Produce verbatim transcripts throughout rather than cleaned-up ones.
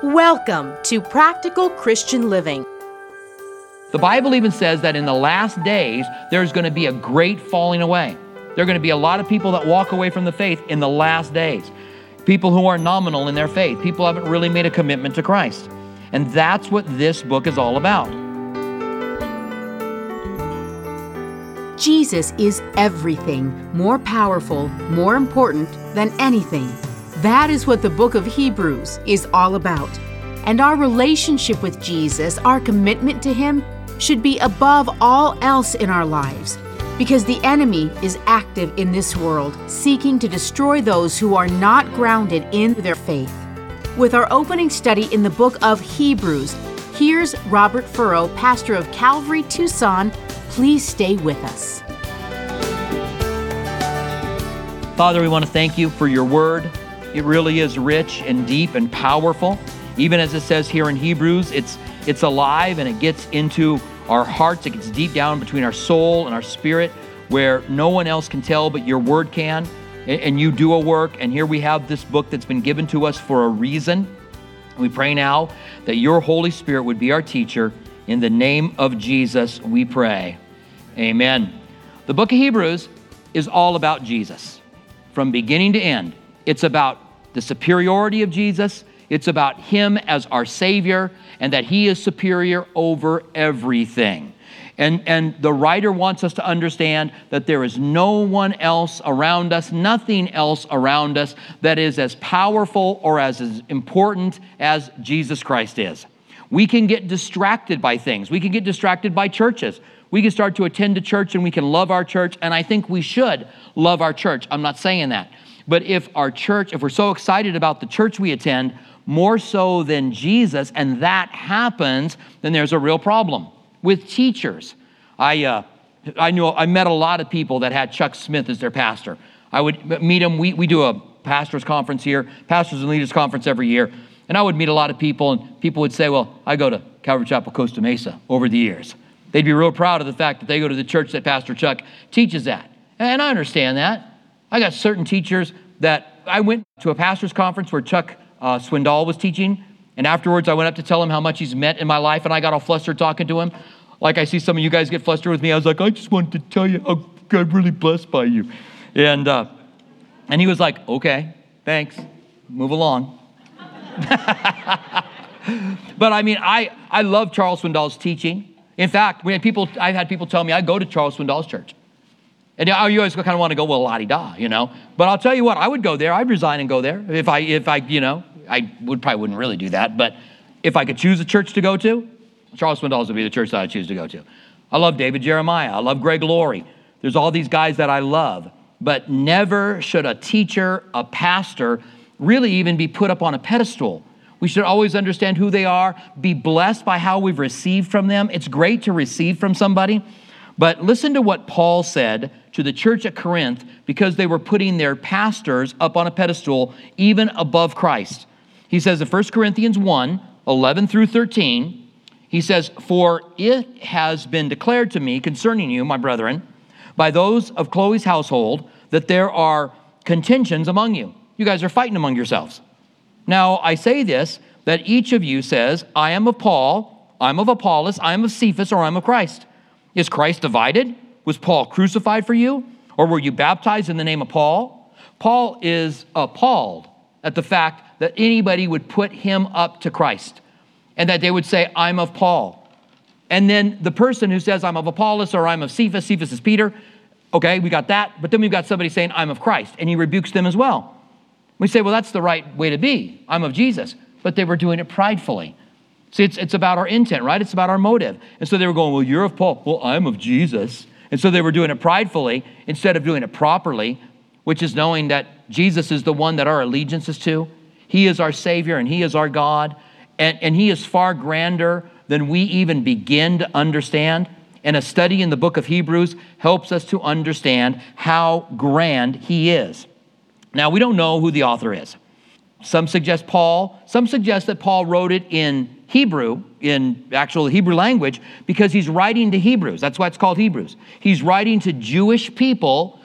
Welcome to Practical Christian Living. The Bible even says that in the last days, there's going to be a great falling away. There are going to be a lot of people that walk away from the faith in the last days. People who are nominal in their faith. People who haven't really made a commitment to Christ. And that's what this book is all about. Jesus is everything, more powerful, more important than anything. That is what the book of Hebrews is all about. And our relationship with Jesus, our commitment to Him, should be above all else in our lives. Because the enemy is active in this world, seeking to destroy those who are not grounded in their faith. With our opening study in the book of Hebrews, here's Robert Furrow, pastor of Calvary Tucson. Please stay with us. Father, we want to thank you for your word. It really is rich and deep and powerful. Even as it says here in Hebrews, it's it's alive and it gets into our hearts. It gets deep down between our soul and our spirit where no one else can tell but your word can. And you do a work. And here we have this book that's been given to us for a reason. We pray now that your Holy Spirit would be our teacher. In the name of Jesus, we pray. Amen. The book of Hebrews is all about Jesus from beginning to end. It's about the superiority of Jesus. It's about Him as our Savior and that He is superior over everything. And, and the writer wants us to understand that there is no one else around us, nothing else around us that is as powerful or as, as important as Jesus Christ is. We can get distracted by things. We can get distracted by churches. We can start to attend a church and we can love our church, and I think we should love our church. I'm not saying that. But if our church, if we're so excited about the church we attend, more so than Jesus, and that happens, then there's a real problem. With teachers, I uh, I knew I met a lot of people that had Chuck Smith as their pastor. I would meet him. We we do a pastors conference here, pastors and leaders conference every year, and I would meet a lot of people, and people would say, "Well, I go to Calvary Chapel Costa Mesa." Over the years, they'd be real proud of the fact that they go to the church that Pastor Chuck teaches at, and I understand that. I got certain teachers that I went to a pastor's conference where Chuck uh, Swindoll was teaching, and afterwards I went up to tell him how much he's meant in my life, and I got all flustered talking to him. Like I see some of you guys get flustered with me. I was like, I just wanted to tell you how I'm really blessed by you. And uh, and he was like, okay, thanks, move along. But I mean, I, I love Charles Swindoll's teaching. In fact, we had people, I've had people tell me I go to Charles Swindoll's church. And you always kind of want to go, well, la-di-da, you know. But I'll tell you what, I would go there. I'd resign and go there. If I, if I, you know, I would probably wouldn't really do that. But if I could choose a church to go to, Charles Swindoll's would be the church that I'd choose to go to. I love David Jeremiah. I love Greg Laurie. There's all these guys that I love. But never should a teacher, a pastor, really even be put up on a pedestal. We should always understand who they are, be blessed by how we've received from them. It's great to receive from somebody. But listen to what Paul said to the church at Corinth because they were putting their pastors up on a pedestal even above Christ. He says in First Corinthians one, eleven through thirteen, he says, "For it has been declared to me concerning you, my brethren, by those of Chloe's household, that there are contentions among you." You guys are fighting among yourselves. "Now I say this, that each of you says, I am of Paul, I'm of Apollos, I am of Cephas, or I'm of Christ. Is Christ divided? Was Paul crucified for you? Or were you baptized in the name of Paul?" Paul is appalled at the fact that anybody would put him up to Christ and that they would say, I'm of Paul. And then the person who says, I'm of Apollos or I'm of Cephas, Cephas is Peter. Okay, we got that. But then we've got somebody saying, I'm of Christ, and he rebukes them as well. We say, well, that's the right way to be. I'm of Jesus. But they were doing it pridefully. See, it's, it's about our intent, right? It's about our motive. And so they were going, well, you're of Paul. Well, I'm of Jesus. And so they were doing it pridefully instead of doing it properly, which is knowing that Jesus is the one that our allegiance is to. He is our Savior and He is our God. And, and He is far grander than we even begin to understand. And a study in the book of Hebrews helps us to understand how grand He is. Now, we don't know who the author is. Some suggest Paul. Some suggest that Paul wrote it in Hebrew, in actual Hebrew language, because he's writing to Hebrews. That's why it's called Hebrews. He's writing to Jewish people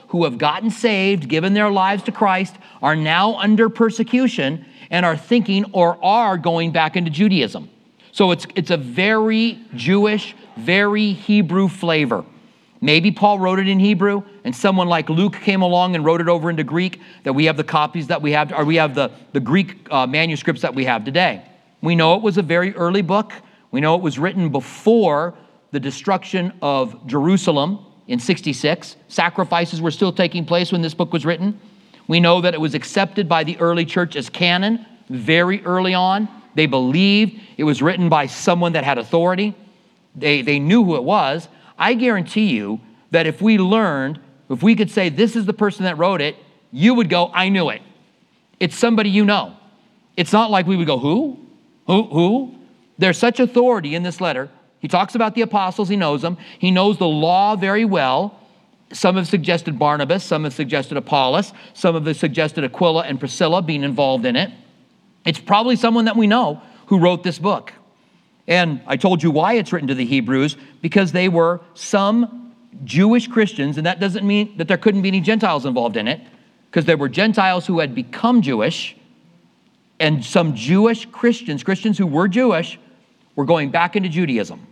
who have gotten saved, given their lives to Christ, are now under persecution and are thinking or are going back into Judaism. So it's, it's a very Jewish, very Hebrew flavor. Maybe Paul wrote it in Hebrew, and someone like Luke came along and wrote it over into Greek, that we have the copies that we have, or we have the, the Greek uh, manuscripts that we have today. We know it was a very early book. We know it was written before the destruction of Jerusalem in sixty-six. Sacrifices were still taking place when this book was written. We know that it was accepted by the early church as canon very early on. They believed it was written by someone that had authority. They, they knew who it was. I guarantee you that if we learned, if we could say this is the person that wrote it, you would go, I knew it. It's somebody you know. It's not like we would go, who? Who? Who? There's such authority in this letter. He talks about the apostles. He knows them. He knows the law very well. Some have suggested Barnabas. Some have suggested Apollos. Some have suggested Aquila and Priscilla being involved in it. It's probably someone that we know who wrote this book. And I told you why it's written to the Hebrews, because they were some Jewish Christians, and that doesn't mean that there couldn't be any Gentiles involved in it, because there were Gentiles who had become Jewish, and some Jewish Christians, Christians who were Jewish, were going back into Judaism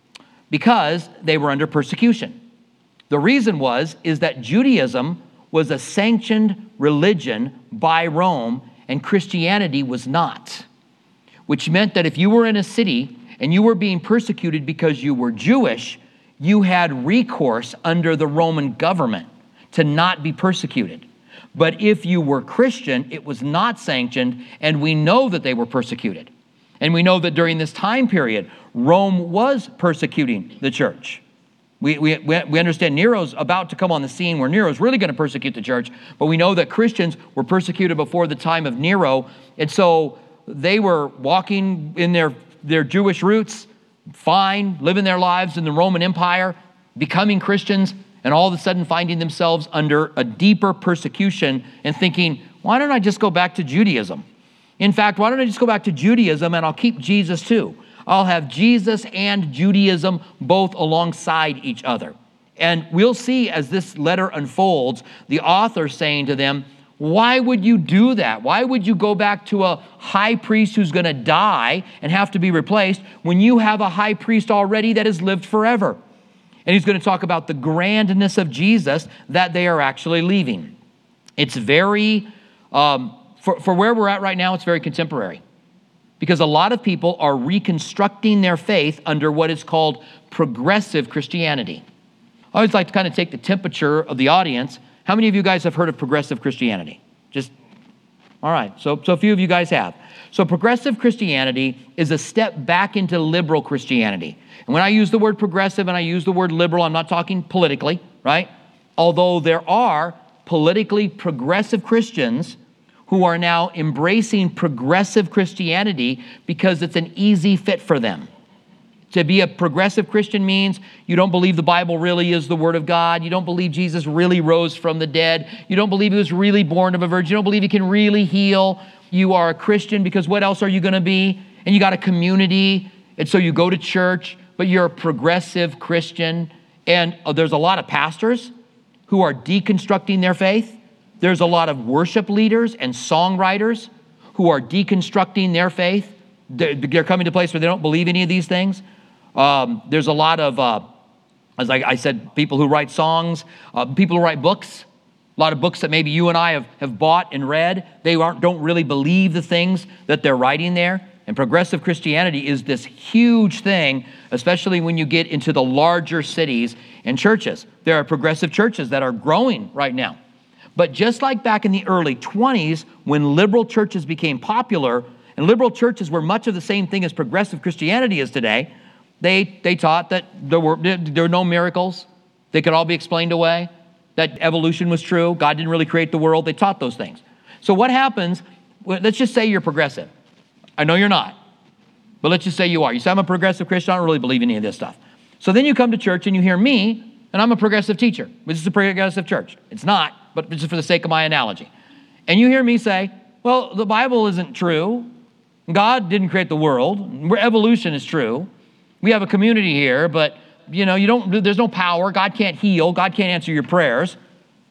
because they were under persecution. The reason was, is that Judaism was a sanctioned religion by Rome, and Christianity was not, which meant that if you were in a city and you were being persecuted because you were Jewish, you had recourse under the Roman government to not be persecuted. But if you were Christian, it was not sanctioned, and we know that they were persecuted. And we know that during this time period, Rome was persecuting the church. We, we, we understand Nero's about to come on the scene where Nero's really going to persecute the church, but we know that Christians were persecuted before the time of Nero, and so they were walking in their, their Jewish roots, fine, living their lives in the Roman Empire, becoming Christians, and all of a sudden finding themselves under a deeper persecution and thinking, why don't I just go back to Judaism? In fact, why don't I just go back to Judaism and I'll keep Jesus too? I'll have Jesus and Judaism both alongside each other. And we'll see as this letter unfolds, the author saying to them, why would you do that? Why would you go back to a high priest who's going to die and have to be replaced when you have a high priest already that has lived forever? And he's going to talk about the grandness of Jesus that they are actually leaving. It's very, um, for, for where we're at right now, it's very contemporary. Because a lot of people are reconstructing their faith under what is called progressive Christianity. I always like to kind of take the temperature of the audience. How many of you guys have heard of progressive Christianity? Just, all right, so, so a few of you guys have. So progressive Christianity is a step back into liberal Christianity. And when I use the word progressive and I use the word liberal, I'm not talking politically, right? Although there are politically progressive Christians who are now embracing progressive Christianity because it's an easy fit for them. To be a progressive Christian means you don't believe the Bible really is the Word of God. You don't believe Jesus really rose from the dead. You don't believe he was really born of a virgin. You don't believe he can really heal. You are a Christian because what else are you going to be? And you got a community, and so you go to church, but you're a progressive Christian. And uh, there's a lot of pastors who are deconstructing their faith. There's a lot of worship leaders and songwriters who are deconstructing their faith. They're, they're coming to a place where they don't believe any of these things. Um, there's a lot of, uh, as I, I said, people who write songs, uh, people who write books, a lot of books that maybe you and I have, have bought and read. They aren't, don't really believe the things that they're writing there. And progressive Christianity is this huge thing, especially when you get into the larger cities and churches. There are progressive churches that are growing right now. But just like back in the early twenties, when liberal churches became popular, and liberal churches were much of the same thing as progressive Christianity is today, they, they taught that there were, there were no miracles. They could all be explained away, that evolution was true, God didn't really create the world. They taught those things. So what happens, let's just say you're progressive. I know you're not, but let's just say you are. You say, I'm a progressive Christian, I don't really believe any of this stuff. So then you come to church and you hear me, and I'm a progressive teacher. This is a progressive church. It's not, but just for the sake of my analogy. And you hear me say, well, the Bible isn't true. God didn't create the world. Evolution is true. We have a community here, but you know, you don't, there's no power. God can't heal. God can't answer your prayers.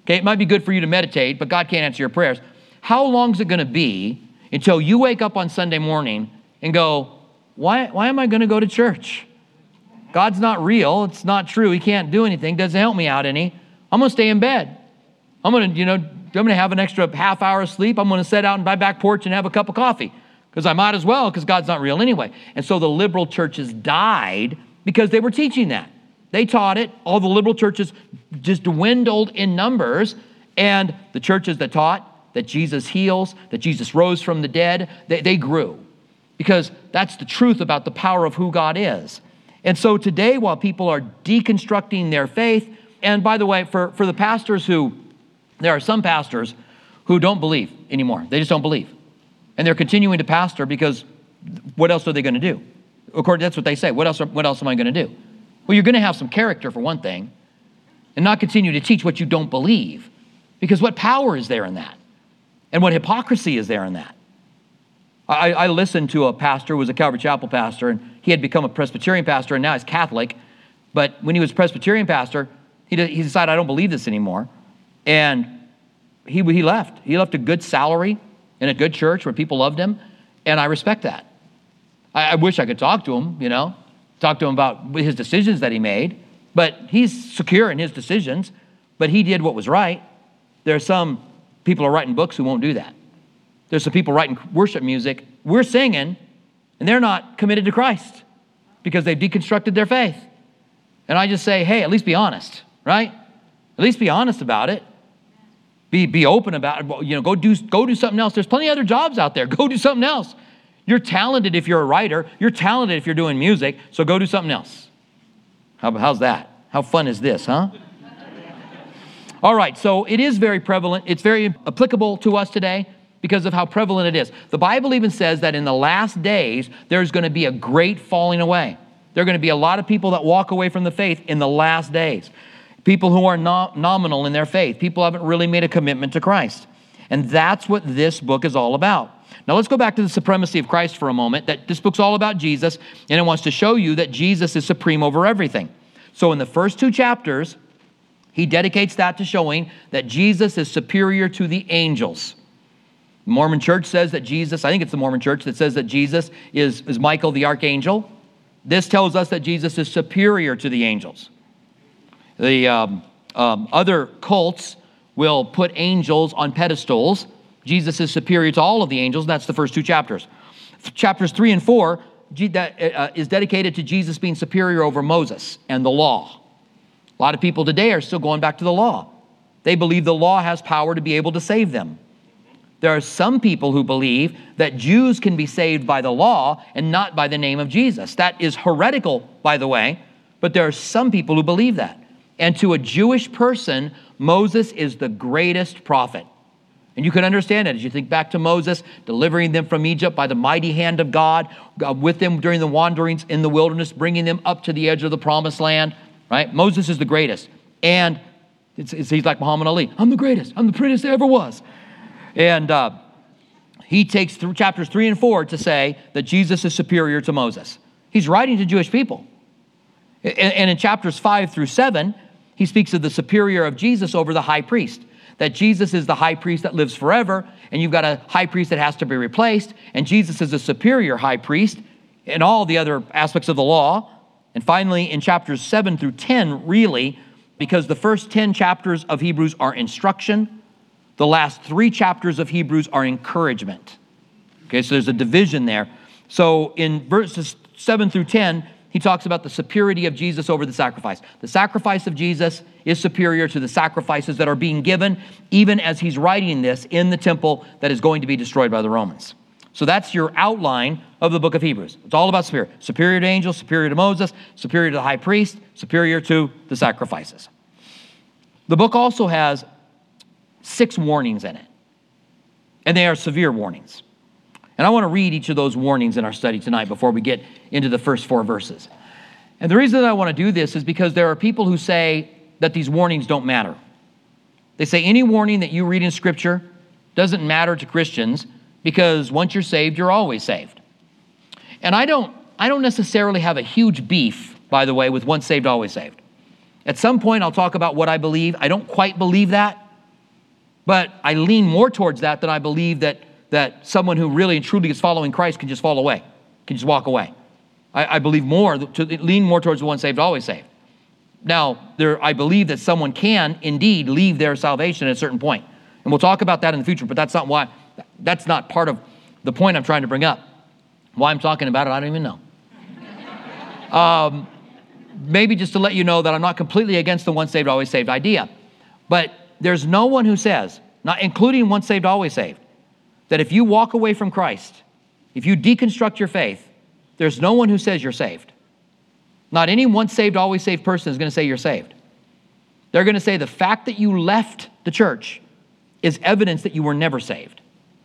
Okay, it might be good for you to meditate, but God can't answer your prayers. How long is it going to be until you wake up on Sunday morning and go, why, why am I going to go to church? God's not real. It's not true. He can't do anything. Doesn't help me out any. I'm going to stay in bed. I'm going to, you know, I'm going to have an extra half hour of sleep. I'm going to sit out on my back porch and have a cup of coffee because I might as well because God's not real anyway. And so the liberal churches died because they were teaching that. They taught it. All the liberal churches just dwindled in numbers. And the churches that taught that Jesus heals, that Jesus rose from the dead, they, they grew. Because that's the truth about the power of who God is. And so today, while people are deconstructing their faith, and by the way, for, for the pastors who, there are some pastors who don't believe anymore. They just don't believe. And they're continuing to pastor because what else are they going to do? Of course, that's what they say. What else, are, what else am I going to do? Well, you're going to have some character for one thing, and not continue to teach what you don't believe. Because what power is there in that? And what hypocrisy is there in that? I, I listened to a pastor who was a Calvary Chapel pastor, and he had become a Presbyterian pastor, and now he's Catholic. But when he was Presbyterian pastor, he, he decided, I don't believe this anymore. And he, he left. He left a good salary in a good church where people loved him, and I respect that. I, I wish I could talk to him, you know, talk to him about his decisions that he made, but he's secure in his decisions, but he did what was right. There are some people who are writing books who won't do that. There's some people writing worship music. We're singing, and they're not committed to Christ because they've deconstructed their faith. And I just say, hey, at least be honest, right? At least be honest about it. Be, be open about it. You know, go do, go do something else. There's plenty of other jobs out there. Go do something else. You're talented if you're a writer. You're talented if you're doing music. So go do something else. How, how's that? How fun is this, huh? All right, so it is very prevalent. It's very applicable to us today because of how prevalent it is. The Bible even says that in the last days, there's going to be a great falling away. There are going to be a lot of people that walk away from the faith in the last days. People who are not nominal in their faith. People who haven't really made a commitment to Christ. And that's what this book is all about. Now let's go back to the supremacy of Christ for a moment. That this book's all about Jesus, and it wants to show you that Jesus is supreme over everything. So in the first two chapters, he dedicates that to showing that Jesus is superior to the angels. The Mormon church says that Jesus, I think it's the Mormon church that says that Jesus is, is Michael the archangel. This tells us that Jesus is superior to the angels. The um, um, other cults will put angels on pedestals. Jesus is superior to all of the angels. That's the first two chapters. Chapters three and four that, uh, is dedicated to Jesus being superior over Moses and the law. A lot of people today are still going back to the law. They believe the law has power to be able to save them. There are some people who believe that Jews can be saved by the law and not by the name of Jesus. That is heretical, by the way, but there are some people who believe that. And to a Jewish person, Moses is the greatest prophet. And you can understand it as you think back to Moses, delivering them from Egypt by the mighty hand of God, God with them during the wanderings in the wilderness, bringing them up to the edge of the promised land, right? Moses is the greatest. And it's, it's, he's like Muhammad Ali. I'm the greatest. I'm the prettiest there ever was. And uh, he takes through chapters three and four to say that Jesus is superior to Moses. He's writing to Jewish people. And, and in chapters five through seven, he speaks of the superior of Jesus over the high priest. That Jesus is the high priest that lives forever, and you've got a high priest that has to be replaced, and Jesus is a superior high priest in all the other aspects of the law. And finally, in chapters seven through ten, really, because the first ten chapters of Hebrews are instruction, the last three chapters of Hebrews are encouragement. Okay, so there's a division there. So in verses seven through ten, he talks about the superiority of Jesus over the sacrifice. The sacrifice of Jesus is superior to the sacrifices that are being given, even as he's writing this in the temple that is going to be destroyed by the Romans. So that's your outline of the book of Hebrews. It's all about superior. Superior to angels, superior to Moses, superior to the high priest, superior to the sacrifices. The book also has six warnings in it, and they are severe warnings. And I want to read each of those warnings in our study tonight before we get into the first four verses. And the reason that I want to do this is because there are people who say that these warnings don't matter. They say any warning that you read in Scripture doesn't matter to Christians because once you're saved, you're always saved. And I don't, I don't necessarily have a huge beef, by the way, with once saved, always saved. At some point, I'll talk about what I believe. I don't quite believe that, But I lean more towards that than I believe that, that someone who really and truly is following Christ can just fall away, can just walk away. I, I believe more, to lean more towards the once saved, always saved. Now, there, I believe that someone can indeed leave their salvation at a certain point. And we'll talk about that in the future, but that's not why, that's not part of the point I'm trying to bring up. Why I'm talking about it, I don't even know. um, maybe just to let you know that I'm not completely against the once saved, always saved idea. But there's no one who says, not including once saved, always saved, that if you walk away from Christ, if you deconstruct your faith, there's no one who says you're saved. Not any once saved, always saved person is going to say you're saved. They're going to say the fact that you left the church is evidence that you were never saved.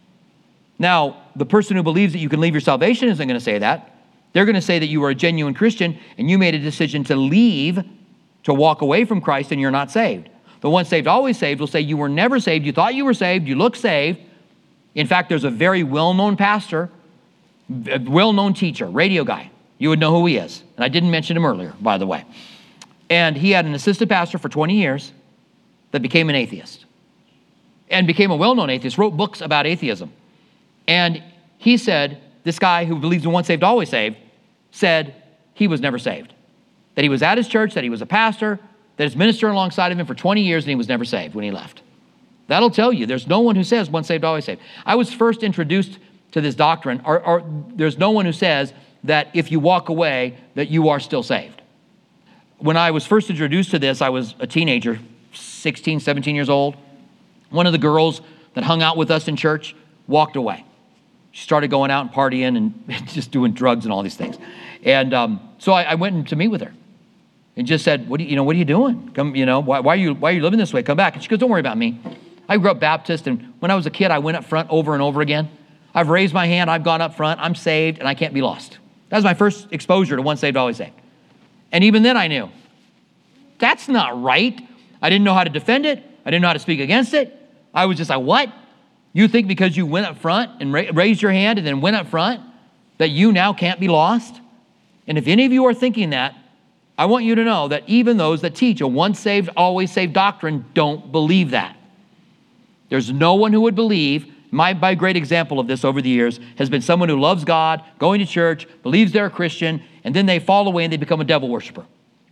Now, the person who believes that you can leave your salvation isn't going to say that. They're going to say that you were a genuine Christian and you made a decision to leave, to walk away from Christ, and you're not saved. The once saved, always saved will say you were never saved, you thought you were saved, you look saved. In fact, there's a very well-known pastor, a well-known teacher, radio guy. You would know who he is. And I didn't mention him earlier, by the way. And he had an assistant pastor for twenty years that became an atheist and became a well-known atheist, wrote books about atheism. And he said, this guy who believes in once saved, always saved, said he was never saved. That he was at his church, that he was a pastor, that his minister alongside of him for twenty years, and he was never saved when he left. That'll tell you there's no one who says once saved, always saved. I was first introduced to this doctrine, or, or there's no one who says that if you walk away, that you are still saved. When I was first introduced to this, I was a teenager, sixteen, seventeen years old. One of the girls that hung out with us in church walked away. She started going out and partying and just doing drugs and all these things. And um, so I, I went to meet with her and just said, "What do you, you know, what are you doing? Come, you know, why, why are you, why are you living this way? Come back." And she goes, "Don't worry about me. I grew up Baptist, and when I was a kid, I went up front over and over again. I've raised my hand, I've gone up front, I'm saved, and I can't be lost." That was my first exposure to once saved, always saved. And even then I knew, that's not right. I didn't know how to defend it. I didn't know how to speak against it. I was just like, what? You think because you went up front and ra- raised your hand and then went up front that you now can't be lost? And if any of you are thinking that, I want you to know that even those that teach a once saved, always saved doctrine don't believe that. There's no one who would believe. My, my great example of this over the years has been someone who loves God, going to church, believes they're a Christian, and then they fall away and they become a devil worshiper.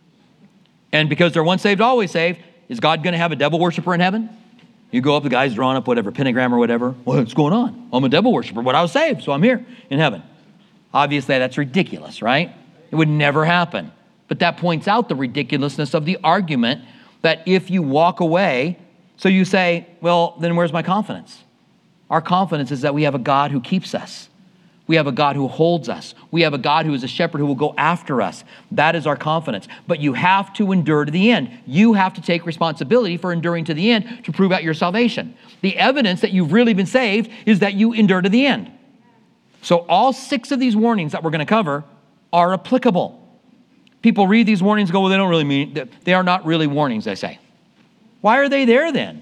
And because they're once saved, always saved, is God going to have a devil worshiper in heaven? You go up, the guy's drawing up whatever, pentagram or whatever. What's going on? I'm a devil worshiper, but I was saved, so I'm here in heaven. Obviously, that's ridiculous, right? It would never happen. But that points out the ridiculousness of the argument that if you walk away, so you say, well, then where's my confidence? Our confidence is that we have a God who keeps us. We have a God who holds us. We have a God who is a shepherd who will go after us. That is our confidence. But you have to endure to the end. You have to take responsibility for enduring to the end to prove out your salvation. The evidence that you've really been saved is that you endure to the end. So all six of these warnings that we're going to cover are applicable. People read these warnings and go, well, they don't really mean, they are not really warnings, they say. Why are they there then?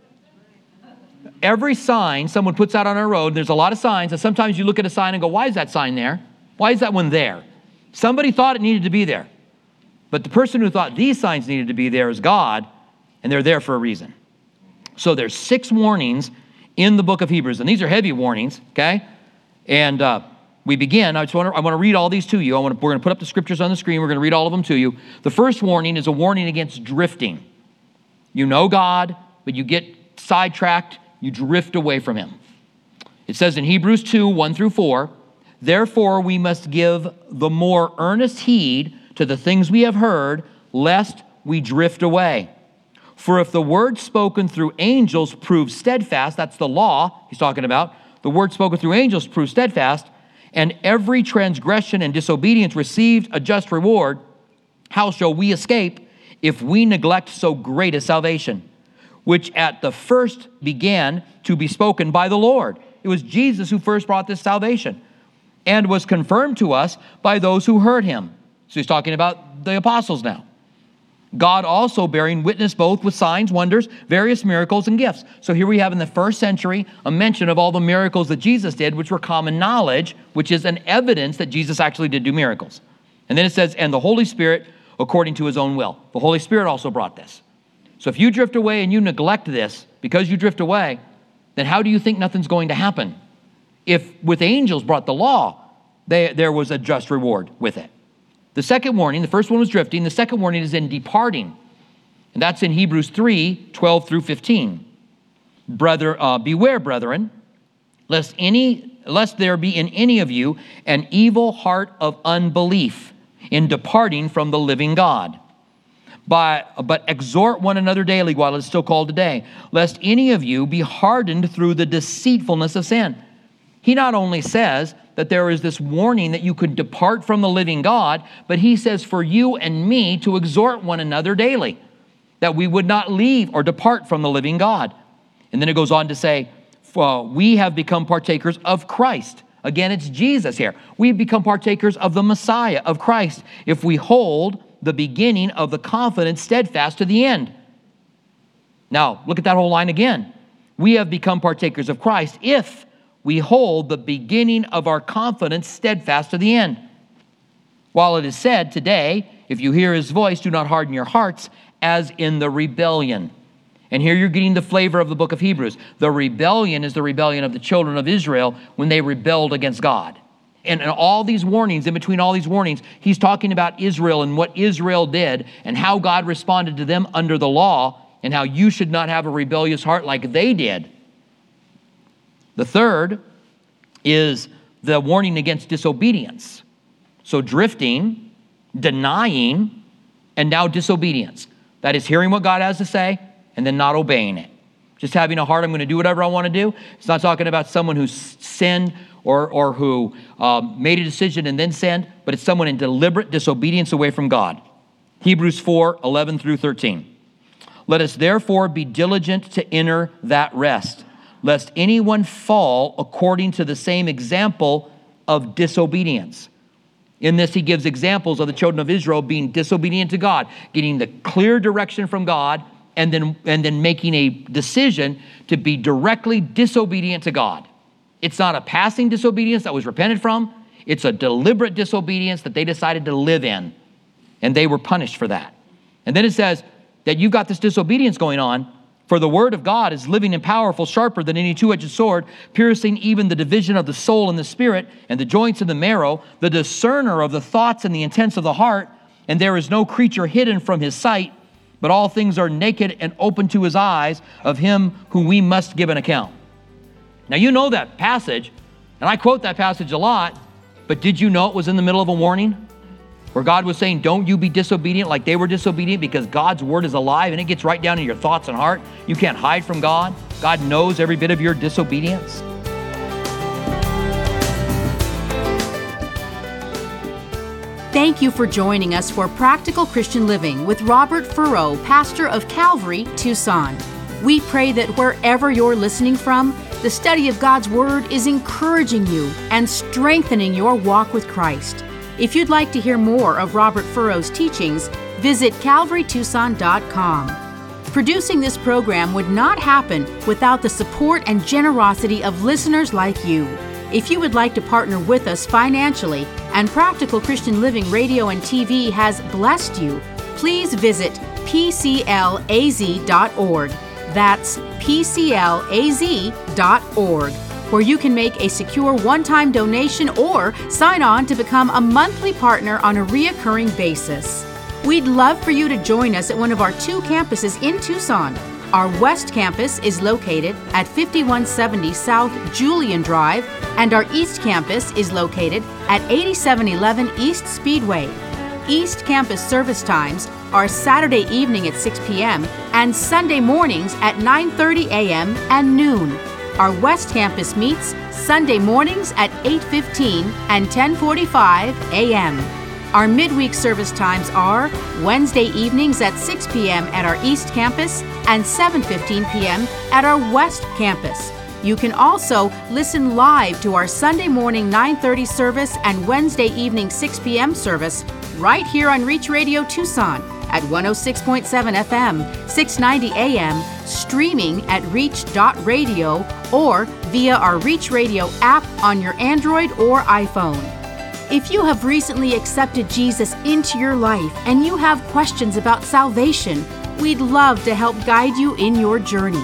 Every sign someone puts out on our road, there's a lot of signs, and sometimes you look at a sign and go, why is that sign there? Why is that one there? Somebody thought it needed to be there. But the person who thought these signs needed to be there is God, and they're there for a reason. So there's six warnings in the book of Hebrews, and these are heavy warnings, okay? And uh, we begin, I just want to, I want to read all these to you. I want to, we're going to put up the scriptures on the screen. We're going to read all of them to you. The first warning is a warning against drifting. You know God, but you get sidetracked, you drift away from him. It says in Hebrews two, one through four, therefore we must give the more earnest heed to the things we have heard, lest we drift away. For if the word spoken through angels proves steadfast, that's the law he's talking about, the word spoken through angels proves steadfast, and every transgression and disobedience received a just reward, how shall we escape if we neglect so great a salvation, which at the first began to be spoken by the Lord? It was Jesus who first brought this salvation and was confirmed to us by those who heard him. So he's talking about the apostles now. God also bearing witness both with signs, wonders, various miracles, and gifts. So here we have in the first century a mention of all the miracles that Jesus did, which were common knowledge, which is an evidence that Jesus actually did do miracles. And then it says, and the Holy Spirit according to his own will. The Holy Spirit also brought this. So if you drift away and you neglect this, because you drift away, then how do you think nothing's going to happen? If with angels brought the law, they, there was a just reward with it. The second warning, the first one was drifting. The second warning is in departing. And that's in Hebrews three, twelve through fifteen. Brother, uh, beware, brethren, lest any, lest there be in any of you an evil heart of unbelief in departing from the living God. By, but exhort one another daily while it is still called today, lest any of you be hardened through the deceitfulness of sin. He not only says that there is this warning that you could depart from the living God, but he says for you and me to exhort one another daily, that we would not leave or depart from the living God. And then it goes on to say, uh, we have become partakers of Christ. Again, it's Jesus here. We've become partakers of the Messiah, of Christ, if we hold the beginning of the confidence steadfast to the end. Now, look at that whole line again. We have become partakers of Christ if we hold the beginning of our confidence steadfast to the end. While it is said today, if you hear his voice, do not harden your hearts, as in the rebellion. And here you're getting the flavor of the book of Hebrews. The rebellion is the rebellion of the children of Israel when they rebelled against God. And in all these warnings, in between all these warnings, he's talking about Israel and what Israel did and how God responded to them under the law and how you should not have a rebellious heart like they did. The third is the warning against disobedience. So drifting, denying, and now disobedience. That is hearing what God has to say and then not obeying it. Just having a heart, I'm going to do whatever I want to do. It's not talking about someone who sinned or, or who um, made a decision and then sinned, but it's someone in deliberate disobedience away from God. Hebrews four, eleven through thirteen. Let us therefore be diligent to enter that rest, lest anyone fall according to the same example of disobedience. In this, he gives examples of the children of Israel being disobedient to God, getting the clear direction from God, and then, and then making a decision to be directly disobedient to God. It's not a passing disobedience that was repented from. It's a deliberate disobedience that they decided to live in, and they were punished for that. And then it says that you've got this disobedience going on, for the word of God is living and powerful, sharper than any two-edged sword, piercing even the division of the soul and the spirit and the joints and the marrow, the discerner of the thoughts and the intents of the heart. And there is no creature hidden from his sight, but all things are naked and open to his eyes of him whom we must give an account. Now, you know that passage, and I quote that passage a lot, but did you know it was in the middle of a warning? Where God was saying, don't you be disobedient like they were disobedient, because God's word is alive and it gets right down in your thoughts and heart. You can't hide from God. God knows every bit of your disobedience. Thank you for joining us for Practical Christian Living with Robert Furrow, pastor of Calvary, Tucson. We pray that wherever you're listening from, the study of God's Word is encouraging you and strengthening your walk with Christ. If you'd like to hear more of Robert Furrow's teachings, visit calvary tucson dot com. Producing this program would not happen without the support and generosity of listeners like you. If you would like to partner with us financially and Practical Christian Living Radio and T V has blessed you, please visit p c l a z dot org. That's p c l a z dot org. where you can make a secure one-time donation or sign on to become a monthly partner on a reoccurring basis. We'd love for you to join us at one of our two campuses in Tucson. Our West Campus is located at fifty-one seventy South Julian Drive, and our East Campus is located at eighty-seven eleven East Speedway. East Campus service times are Saturday evening at six p.m. and Sunday mornings at nine thirty a.m. and noon. Our West Campus meets Sunday mornings at eight fifteen and ten forty-five a.m. Our midweek service times are Wednesday evenings at six p.m. at our East Campus and seven fifteen p.m. at our West Campus. You can also listen live to our Sunday morning nine thirty service and Wednesday evening six p.m. service right here on Reach Radio Tucson at one oh six point seven F M, six ninety A M, streaming at reach dot radio or via our Reach Radio app on your Android or iPhone. If you have recently accepted Jesus into your life and you have questions about salvation, we'd love to help guide you in your journey.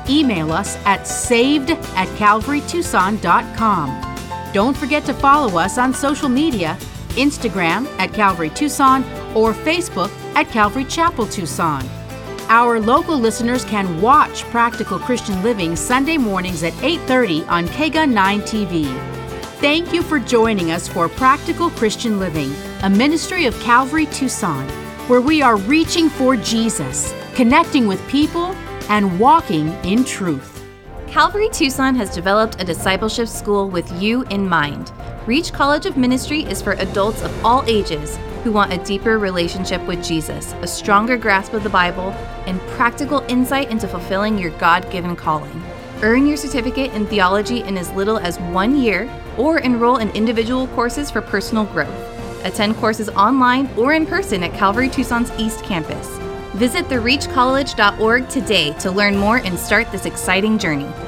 email us at saved at calvary tucson dot com. Don't forget to follow us on social media, Instagram at Calvary Tucson or Facebook at Calvary Chapel Tucson. Our local listeners can watch Practical Christian Living Sunday mornings at eight thirty on K G U N nine T V. Thank you for joining us for Practical Christian Living, a ministry of Calvary Tucson, where we are reaching for Jesus, connecting with people, and walking in truth. Calvary Tucson has developed a discipleship school with you in mind. Reach College of Ministry is for adults of all ages who want a deeper relationship with Jesus, a stronger grasp of the Bible, and practical insight into fulfilling your God-given calling. Earn your certificate in theology in as little as one year, or enroll in individual courses for personal growth. Attend courses online or in person at Calvary Tucson's East Campus. Visit the reach college dot org today to learn more and start this exciting journey.